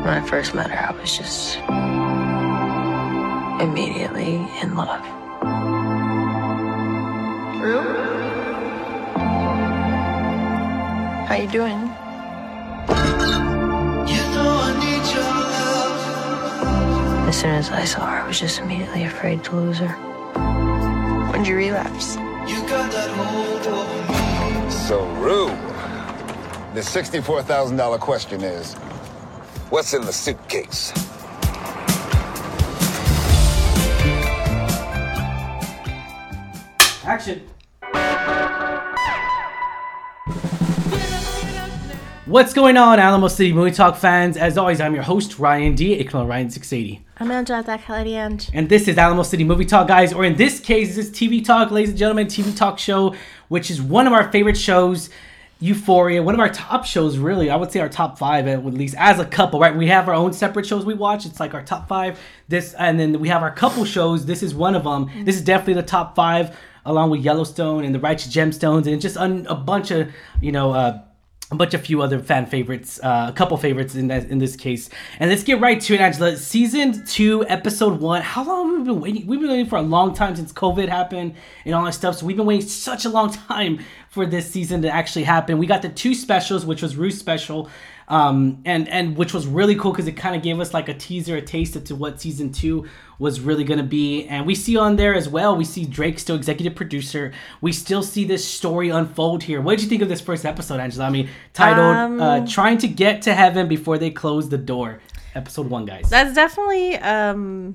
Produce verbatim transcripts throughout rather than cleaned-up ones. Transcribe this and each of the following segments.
When I first met her, I was just immediately in love. Rue? How you doing? You know I need your love. As soon as I saw her, I was just immediately afraid to lose her. When'd you relapse? You got that hold over me. So, Rue, the sixty-four thousand dollars question is, what's in the suitcase? Action. What's going on, Alamo City Movie Talk fans? As always, I'm your host, Ryan D, aka Ryan six eighty. I'm Angela Caladian. And this is Alamo City Movie Talk, guys. Or in this case, this is T V Talk, ladies and gentlemen, T V Talk show, which is one of our favorite shows, Euphoria, one of our top shows, really. I would say our top five, at least as a couple, right? We have our own separate shows we watch. It's like our top five. This, and then we have our couple shows. This is one of them. Mm-hmm. This is definitely the top five, along with Yellowstone and The Righteous Gemstones, and just un, a bunch of, you know, uh, a bunch of few other fan favorites, uh, a couple favorites in that, in this case. And let's get right to it, Angela. Season two, episode one. How long have we been waiting? We've been waiting for a long time since COVID happened and all that stuff. So we've been waiting such a long time for this season to actually happen. We got the two specials, which was Rue's special, um, and and which was really cool because it kind of gave us like a teaser, a taste into what season two was really going to be. And we see on there as well, we see Drake still executive producer. We still see this story unfold here. What did you think of this first episode, Angela? I mean, titled um, uh, Trying to Get to Heaven Before They Close the Door. Episode one, guys. That's definitely um,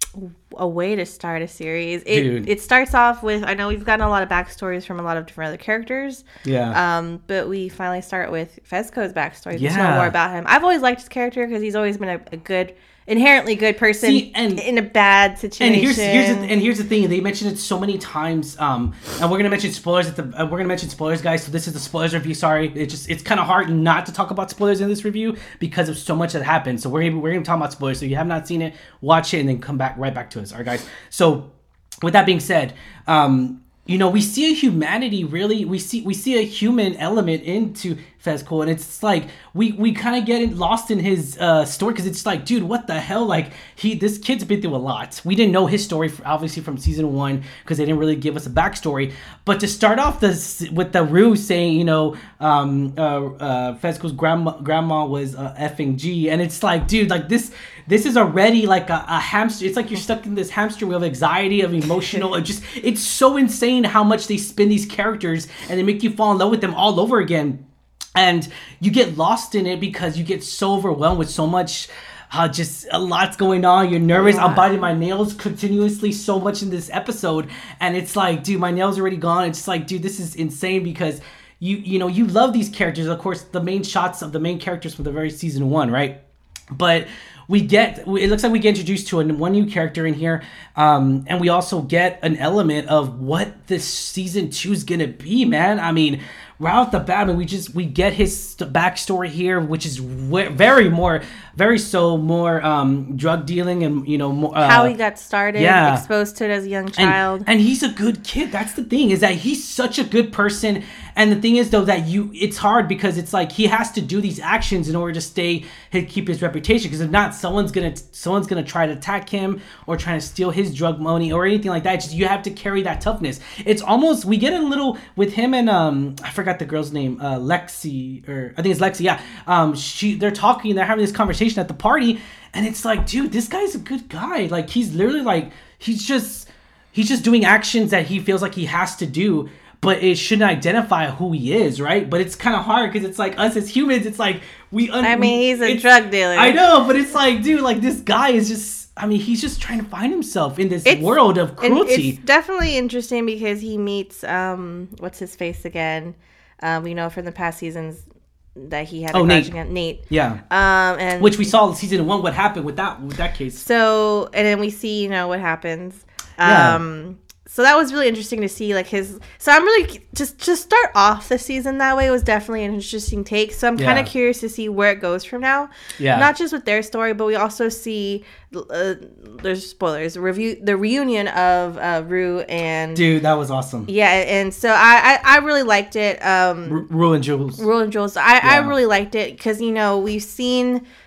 a way to start a series. It, Dude. It starts off with, I know we've gotten a lot of backstories from a lot of different other characters. Yeah. Um, but we finally start with Fezco's backstory. Yeah. To know more about him. I've always liked his character because he's always been a, a good... inherently good person. See, and, in a bad situation. And here's here's the, and here's the thing. They mentioned it so many times. Um, and we're gonna mention spoilers at the. Uh, we're gonna mention spoilers, guys. So this is the spoilers review. Sorry, it just it's kind of hard not to talk about spoilers in this review because of so much that happened. So we're gonna we're gonna talk about spoilers. So if you have not seen it, watch it and then come back right back to us. All right, guys. So with that being said, um. You know, we see a humanity really, we see we see a human element into Fezco, and it's like, we, we kind of get lost in his uh, story, because it's like, dude, what the hell? Like, he this kid's been through a lot. We didn't know his story, obviously, from season one, because they didn't really give us a backstory. But to start off this with the Rue saying, you know, um, uh, uh, Fezco's grandma, grandma was uh, effing G, and it's like, dude, like, this... This is already like a, a hamster. It's like you're stuck in this hamster wheel of anxiety, of emotional. It just, it's so insane how much they spin these characters and they make you fall in love with them all over again. And you get lost in it because you get so overwhelmed with so much, uh, just a lot's going on. You're nervous. Yeah. I'm biting my nails continuously so much in this episode. And it's like, dude, my nails are already gone. It's just like, dude, this is insane because you, you know, you love these characters. Of course, the main shots of the main characters from the very season one, right? But we get, it looks like we get introduced to a, one new character in here, um, and we also get an element of what this season two is gonna be, man. I mean, right off the bat, I mean, we just, we get his backstory here, which is very more, very so more um, drug dealing and, you know, more, uh, how he got started, yeah. exposed to it as a young child. And, and he's a good kid. That's the thing, is that he's such a good person. And the thing is, though, that you, it's hard because it's like he has to do these actions in order to stay, keep his reputation. Because if not, someone's gonna, someone's gonna try to attack him or try to steal his drug money or anything like that. It's just, you have to carry that toughness. It's almost, we get a little with him and um, I forgot the girl's name, uh, Lexi, or I think it's Lexi. Yeah, um, she, they're talking, they're having this conversation at the party, and it's like, dude, this guy's a good guy. Like, he's literally like, he's just, he's just doing actions that he feels like he has to do. But it shouldn't identify who he is, right? But it's kind of hard because it's like us as humans, it's like we... Un- I mean, he's a drug dealer. I know, but it's like, dude, like this guy is just... I mean, he's just trying to find himself in this it's, world of cruelty. It's definitely interesting because he meets, um, what's his face again? Um, we know from the past seasons that he had a oh, crush Nate. against Nate. Yeah. Um, and Which we saw in season one, what happened with that with that case. So, and then we see, you know, what happens. Yeah. Um, so that was really interesting to see, like, his... So I'm really... Just to start off the season that way was definitely an interesting take. So I'm kind of Yeah. curious to see where it goes from now. Yeah. Not just with their story, but we also see... Uh, there's spoilers. Review the reunion of uh, Rue and... Dude, that was awesome. Yeah, and so I, I, I really liked it. Um, R- Rue and Jules. Rue and Jules. I, Yeah. I really liked it because, you know, we've seen...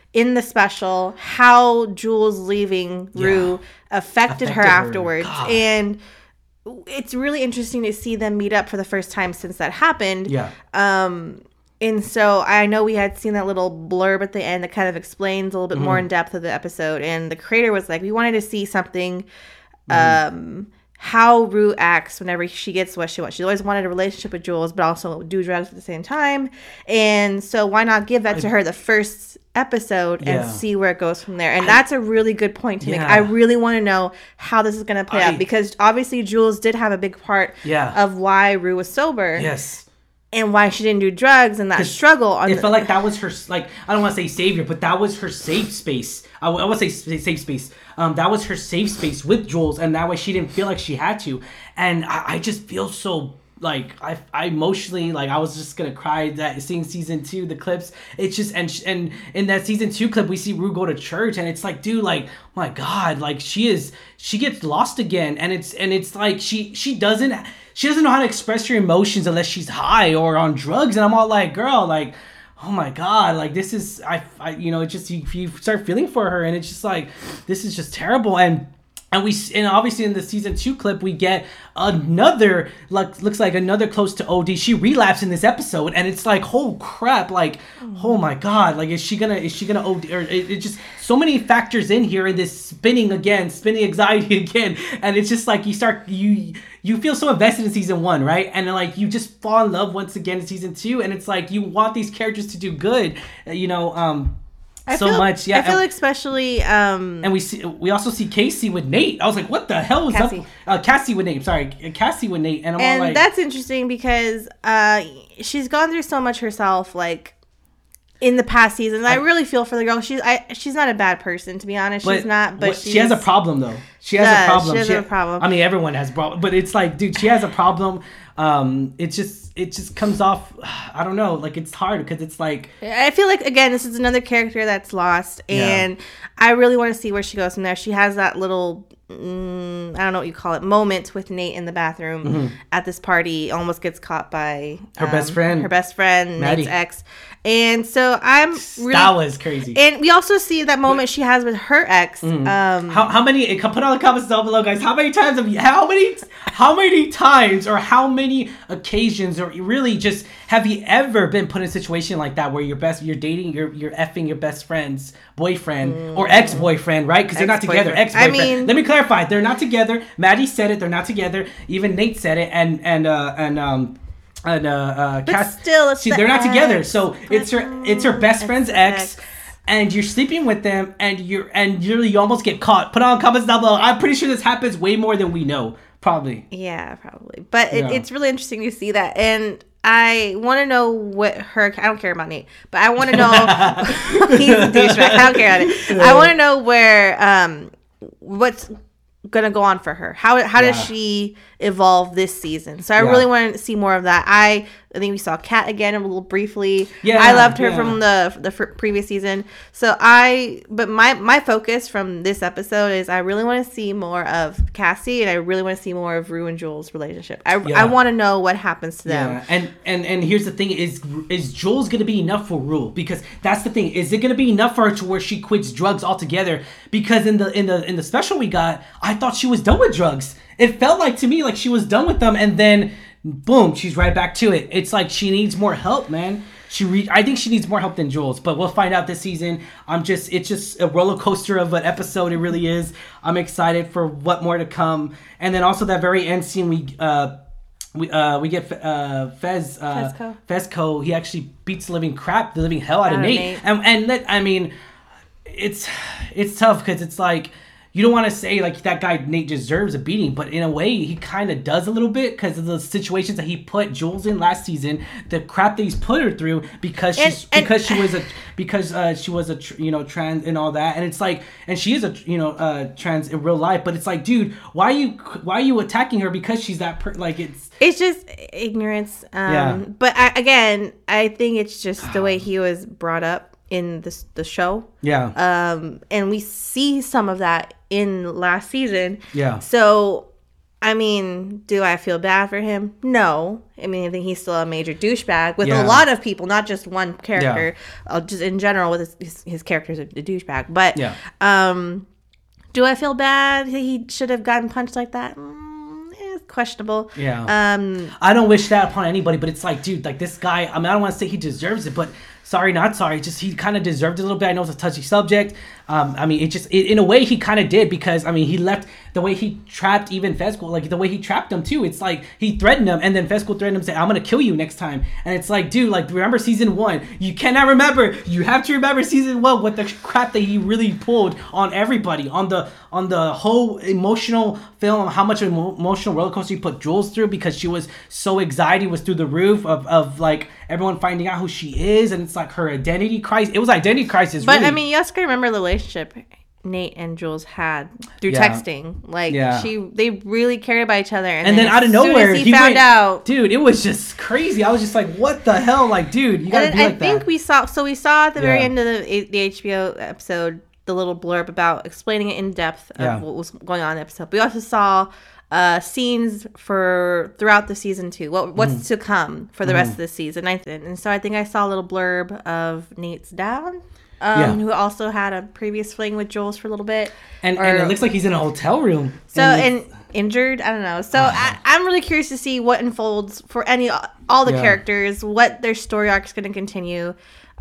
in the special how Jules leaving Rue yeah. affected, affected her, her afterwards. God. And it's really interesting to see them meet up for the first time since that happened. Yeah. Um, and so I know we had seen that little blurb at the end that kind of explains a little bit mm-hmm. more in depth of the episode. And the creator was like, we wanted to see something, mm-hmm. um, how Rue acts whenever she gets what she wants. She always wanted a relationship with Jules, but also do drugs at the same time. And so why not give that I, to her the first episode and yeah. see where it goes from there? And I, that's a really good point to yeah. make. I really want to know how this is going to play I, out, because obviously Jules did have a big part yeah. of why Rue was sober. Yes. And why she didn't do drugs and that struggle. On it the- felt like that was her, like, I don't want to say savior, but that was her safe space. I, I want to say safe space. Um, that was her safe space with Jules, and that way she didn't feel like she had to. And I, I just feel so, like, I, I emotionally, like, I was just going to cry that seeing season two, the clips. It's just, and and in that season two clip, we see Rue go to church, and it's like, dude, like, my God, like, she is, she gets lost again. And it's, and it's like, she, she doesn't, she doesn't know how to express her emotions unless she's high or on drugs. And I'm all like, girl, like, oh my God, like, this is, I, I you know, it just, you, you start feeling for her, and it's just like, this is just terrible. And And we and obviously in the season two clip we get another, like, looks like another close to O D. She relapsed in this episode, and it's like, oh crap, like, oh my God, like, is she gonna is she gonna O D? Or it, it just so many factors in here in this spinning again, spinning anxiety again, and it's just like you start you you feel so invested in season one, right? And then, like, you just fall in love once again in season two, and it's like you want these characters to do good, you know. Um, I so feel, much, yeah. I feel and, like especially, um, and we see we also see Casey with Nate. I was like, what the hell is Cassie. up? Uh, Cassie with Nate. Sorry, Cassie with Nate. And I'm and all like, that's interesting because uh, she's gone through so much herself, like, in the past season. I, I really feel for the girl. She's I she's not a bad person, to be honest. She's not, but she has a problem though. She has does. a problem. She has she, a problem. I mean, everyone has a problem, but it's like, dude, she has a problem. Um, it just it just comes off. I don't know. Like, it's hard because it's like, I feel like, again, this is another character that's lost, and yeah. I really want to see where she goes from there. She has that little, mm, I don't know what you call it, moment with Nate in the bathroom mm-hmm. at this party. Almost gets caught by her um, best friend, her best friend, Maddie. Nate's ex. And so I'm really, that was crazy. And we also see that moment she has with her ex. Mm-hmm. Um, how how many? Put all the comments down below, guys. How many times have you? How many? How many times or how many occasions or really just have you ever been put in a situation like that where you're best, you're dating, you're you're effing your best friend's boyfriend mm. or ex-boyfriend, right? Because they're not together. Ex-boyfriend. I mean, let me clarify. They're not together. Maddie said it. They're not together. Even Nate said it. And and uh, and um. And uh, uh, but Cass, still, it's see, the they're not ex. together, so it's her, it's her best it's friend's ex, ex, and you're sleeping with them, and you're, and you you almost get caught. Put on comments down below. I'm pretty sure this happens way more than we know, probably. Yeah, probably, but it, yeah. it's really interesting to see that, and I want to know what her. I don't care about Nate, but I want to know. He's a douchebag. I don't care about it. I want to know where um what's gonna go on for her. How how yeah. does she evolve this season? So I yeah. really want to see more of that. I I think we saw Kat again a little briefly. Yeah, I loved her yeah. from the the f- previous season. So I, but my my focus from this episode is I really want to see more of Cassie, and I really want to see more of Rue and Jules' relationship. I yeah. I want to know what happens to them. Yeah. And and and here's the thing: is is Jules gonna be enough for Rue? Because that's the thing. Is it gonna be enough for her to where she quits drugs altogether? Because in the in the in the special we got, I thought she was done with drugs. It felt like to me like she was done with them, and then boom, she's right back to it. It's like she needs more help, man. She, re- I think she needs more help than Jules, but we'll find out this season. I'm just, it's just a roller coaster of an episode. It really is. I'm excited for what more to come, and then also that very end scene we, uh, we, uh, we get uh, Fez, uh, Fezco. Fezco. He actually beats the living crap, the living hell out, out of Nate, Nate. and and that, I mean, it's it's tough because it's like. You don't want to say, like, that guy Nate deserves a beating, but in a way, he kind of does a little bit because of the situations that he put Jules in last season, the crap that he's put her through because and, she's and, because she was a because uh, she was a tr- you know trans and all that, and it's like, and she is a you know uh, trans in real life, but it's like, dude, why are you why are you attacking her because she's that per- like it's it's just ignorance. Um, yeah. But I, again, I think it's just the way he was brought up in the the show. Yeah. Um, and we see some of that in last season. Yeah. So I mean, do I feel bad for him? No. I mean, I think he's still a major douchebag with Yeah. a lot of people, not just one character. Yeah. Uh, just in general, with his, his, his character's a, a douchebag. But Yeah. um, do I feel bad that he should have gotten punched like that? Mm, eh, it's questionable. Yeah. Um, I don't wish that upon anybody, but it's like, dude, like this guy, I mean, I don't want to say he deserves it, but sorry, not sorry. Just he kind of deserved it a little bit. I know it's a touchy subject. Um, I mean, it just, it, in a way, he kind of did because, I mean, he left the way he trapped even Fezco, like the way he trapped him too. It's like he threatened him and then Fezco threatened him, saying, I'm going to kill you next time. And it's like, dude, like, remember season one? You cannot remember. You have to remember season one with the crap that he really pulled on everybody, on the, on the whole emotional film, how much emo- emotional roller coaster he put Jules through because she was so anxiety was through the roof of, of like everyone finding out who she is. And it's like her identity crisis. It was identity crisis. but really. I mean, you also gotta remember the relationship Nate and Jules had through Yeah. texting. Like Yeah. she, they really cared about each other. And, And then as out of soon as nowhere, he, he found went- out. Dude, it was just crazy. I was just like, what the hell? Like, dude, you gotta And be then like I think that. we saw. So we saw at the very Yeah. end of the the H B O episode the little blurb about explaining it in depth of Yeah. what was going on in the episode. We also saw uh, scenes for throughout the season two. What what's Mm. to come for the rest of the season? I th- and so I think I saw a little blurb of Nate's dad. Um, Yeah. who also had a previous fling with Jules for a little bit. And, Or- and it looks like he's in a hotel room. So and and injured, I don't know. So I, I'm really curious to see what unfolds for any all the Yeah. characters, what their story arc is going to continue,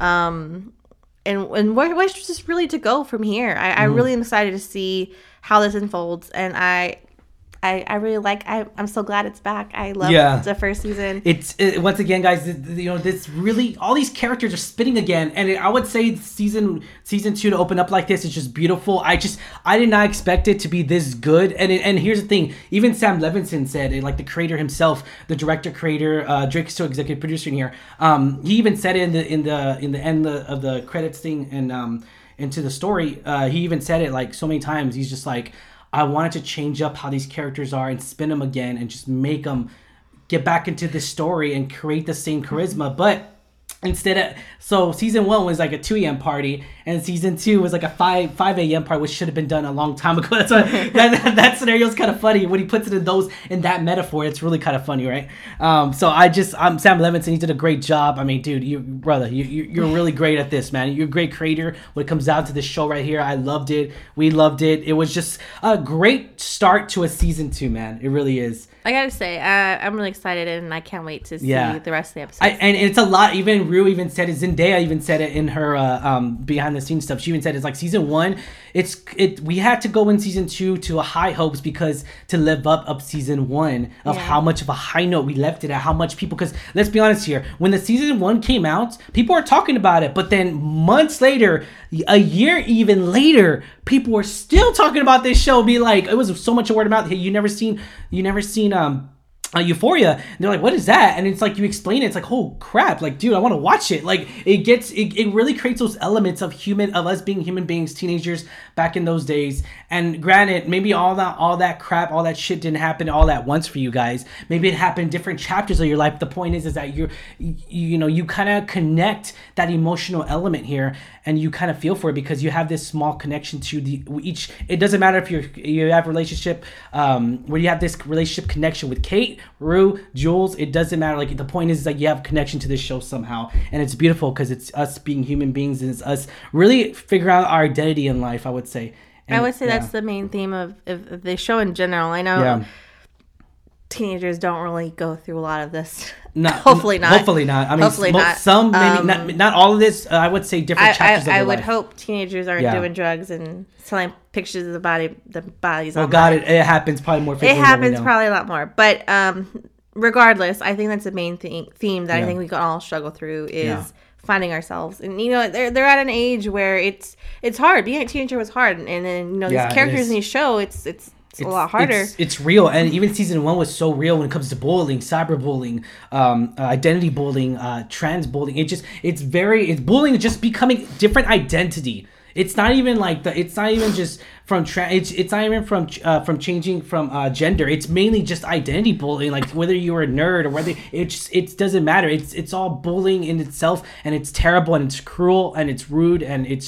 um, and and where where's just really to go from here. I, I really am excited to see how this unfolds, and I. I, I really like. I, I'm so glad it's back. I love Yeah. the first season. It's it, once again, guys. th- th- You know, this really all these characters are spinning again, and it, I would say season season two to open up like this is just beautiful. I just I did not expect it to be this good. And it, and here's the thing: even Sam Levinson said it, like the creator himself, the director, creator. Uh, Drake is still executive producer in here. Um, he even said it in the in the in the end of the credits thing and um into the story. Uh, he even said it like so many times. He's just like, I wanted to change up how these characters are and spin them again and just make them get back into this story and create the same charisma. But instead of, so season one was like a two a.m. party and season two was like a five five a.m. party, which should have been done a long time ago. That's why that, that, that scenario is kind of funny when he puts it in those in that metaphor. It's really kind of funny, right? Um, so I just I'm Sam Levinson. He did a great job. I mean, dude, you brother, you, you you're really great at this, man. You're a great creator. When it comes down to this show right here, I loved it. We loved it. It was just a great start to a season two, man. It really is. I gotta say, uh, I'm really excited, and I can't wait to see Yeah. the rest of the episodes. I, and it's a lot. Even Rue even said it. Zendaya even said it in her uh, um, behind the scenes stuff. She even said it's like season one. It's it. We had to go in season two to a high hopes because to live up up season one of Yeah. how much of a high note we left it at. How much people, because let's be honest here, when the season one came out, people are talking about it, but then months later, a year even later, people were still talking about this show. Be like, it was so much a word of mouth. Hey, you never seen, you never seen um. Uh, Euphoria, and they're like, what is that? And it's like you explain it, it's like, oh crap, like dude, I want to watch it. Like it gets it, it really creates those elements of human of us being human beings, teenagers back in those days. And granted, maybe all that all that crap, all that shit didn't happen all at once for you guys. Maybe it happened in different chapters of your life. The point is is that you're you, you know, you kind of connect that emotional element here and you kind of feel for it because you have this small connection to the each. It doesn't matter if you're you have a relationship um where you have this relationship connection with Kate, Rue, Jules, it doesn't matter. Like the point is, is like you have a connection to this show somehow, and it's beautiful because it's us being human beings and it's us really figuring out our identity in life, I would say. And, I would say yeah. that's the main theme of, of, of the show in general. I know Yeah. teenagers don't really go through a lot of this. Not, Hopefully not. Hopefully not. I mean, Hopefully mo- not. some maybe Um, not. Not all of this. Uh, I would say different I, chapters I, of I their would life. hope teenagers aren't Yeah. doing drugs and selling pictures of the body, the bodies. Oh online. God, it, it happens probably more It frequently. than we happens know. probably a lot more, but um, regardless, I think that's the main thing, theme that Yeah. I think we can all struggle through is Yeah. finding ourselves. And you know, they're they're at an age where it's it's hard. Being a teenager was hard, and then you know Yeah, these it characters is. in these show, it's it's it's, a It's- lot harder. It's, it's real, and even season one was so real when it comes to bullying, cyberbullying, um, uh, identity bullying, uh, trans bullying. It just it's very it's bullying is just becoming different identity. It's not even like the. It's not even just from. Tra- it's it's not even from uh, from changing from uh, gender. It's mainly just identity bullying. Like whether you're a nerd or whether it just it doesn't matter. It's it's all bullying in itself, and it's terrible and it's cruel and it's rude and it's just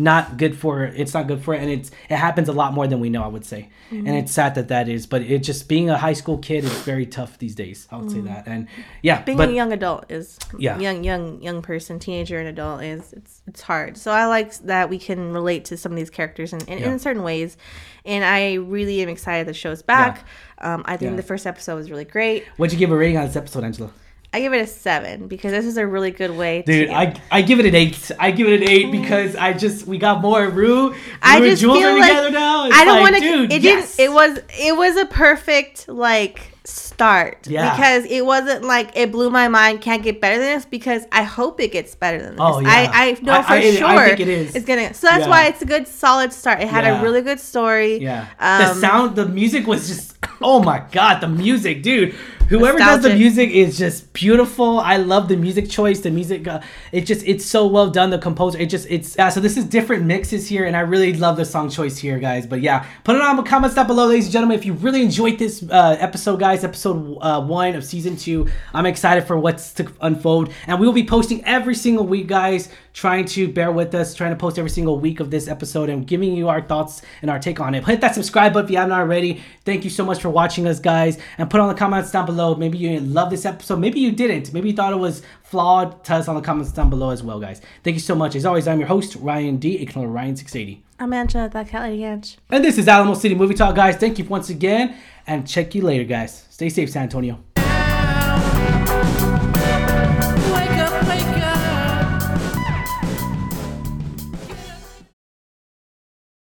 not good for it's not good for it, and it's it happens a lot more than we know, I would say. Mm-hmm. And it's sad that that is, but it just being a high school kid is very tough these days. I would mm-hmm. say that, and yeah, being but, a young adult is yeah. young young young person, teenager, and adult is it's it's hard. So I like that we can relate to some of these characters in in, yeah. in certain ways, and I really am excited the show's back. Yeah. Um, I think yeah. the first episode was really great. What'd you give a rating on this episode, Angela? I give it a seven because this is a really good way. Dude, to I I give it an eight. I give it an eight because I just we got more Rue. Rue I just Jules feel are like together now. It's I don't like, want to. It yes. didn't. It was. It was a perfect like start yeah. because it wasn't like it blew my mind. Can't get better than this because I hope it gets better than this. Oh, yeah. I I know I, for I, sure I think it is. It's gonna. So that's yeah. why it's a good solid start. It had yeah. a really good story. Yeah. Um, the sound, the music was just. Oh my god, the music, dude. Whoever nostalgic. does the music is just beautiful. I love the music choice. The music, uh, it just, it's so well done. The composer, it just, it's, yeah, so this is different mixes here, and I really love the song choice here, guys. But yeah, put it on the comments down below, ladies and gentlemen, if you really enjoyed this uh, episode, guys, episode uh, one of season two. I'm excited for what's to unfold, and we will be posting every single week, guys, trying to bear with us, trying to post every single week of this episode and giving you our thoughts and our take on it. Hit that subscribe button if you haven't already. Thank you so much for watching us, guys, and put on the comments down below. Maybe you love this episode, maybe you didn't, maybe you thought it was flawed. Tell us on the comments down below as well, guys. Thank you so much. As always, I'm your host, Ryan D, aka Ryan six eighty. I'm Angela, that Kelly Ange. And this is Alamo City Movie Talk, guys. Thank you once again, and check you later, guys. Stay safe, San Antonio.